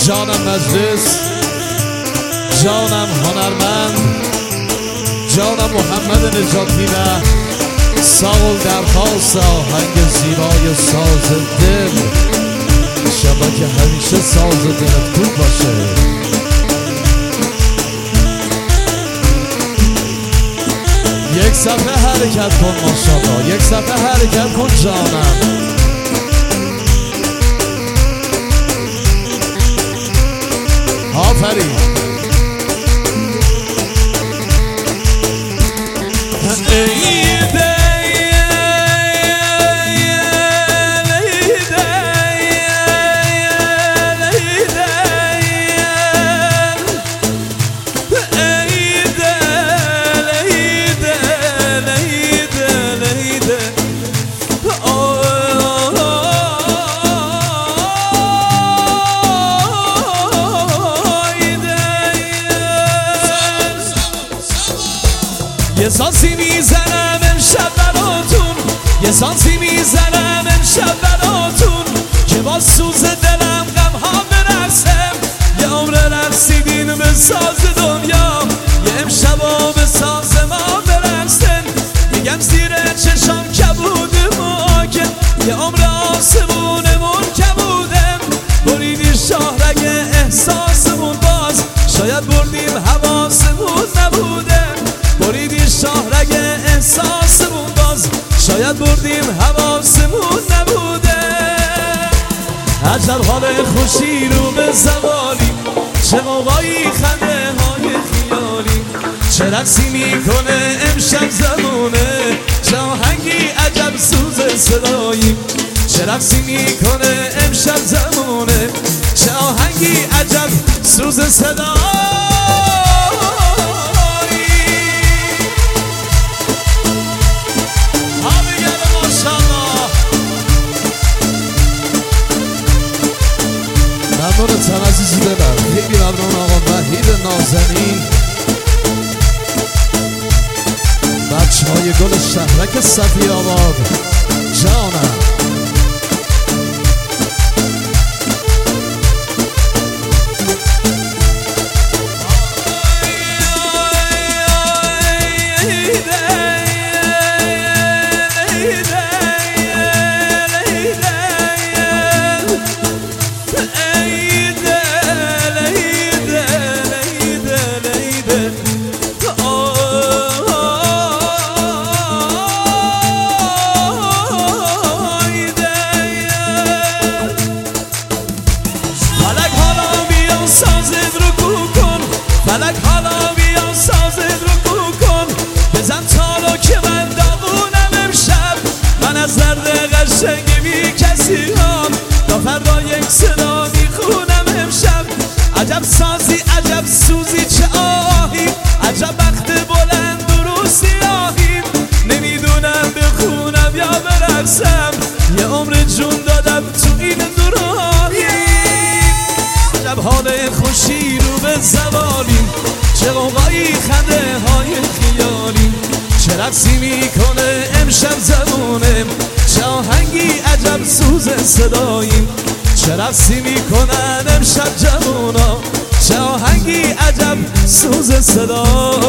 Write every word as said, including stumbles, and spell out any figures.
جانم مجلس، جانم هنرمند، جانم محمد نجاتی و ساول درخواست آهنگ زیبای ساز دل. انشالله که همیشه ساز دلت خوب باشه. یک صفحه حرکت کن ماشاءالله، یک صفحه حرکت کن جانم. آفرین. یه سانسی میزنم امشب براتون، یه سانسی میزنم امشب براتون که با سوز دلم غم ها برقصم. یه عمر رقصیدین به ساز دنیا، یه امشبا به ساز ما برقصن. میگم زیر چشام کبود ماکن، یه عمر آسمونمون کبودم. بریدی شاهرگ احساسمون، باز شاید بردیم حواسمون نبودم. بریدی شاهرگ احساسمون، باز شاید بردیم حواسمون نبوده. عجب حال خوشی رو به زوالی، چه موقعی خنده های خیالی. چه رقصی میکنه امشب زمونه، چه آهنگی عجب سوز صدایی. چه رقصی میکنه امشب زمونه، چه آهنگی عجب سوز صدایی. ممنونتم عزیزی دلم، خیلی ممنون آقا وحید نازنین، بچه های گل شهرک صفی آباد جانم. فلک حالا بیا سازت رو کو کن، بزن تالو که من داغونم امشب. من از درد قشنگی بی کسی هم تا فردا یک صدا میخونم امشب. عجب سازی عجب سوزی چه آهی، عجب بخت بلند و رو سیاهی. نمیدونم بخونم یا برقصم، یه عمر جون دادم تو این دوراهی. عجب حال خوشی رو به زوالیم، چه قوقایی خنده های خیالیم. چه رقصی میکنه امشب زمونه، چه آهنگی عجب سوز صداییم. چه رقصی میکنن امشب جوونا، چه آهنگی عجب سوز صداییم.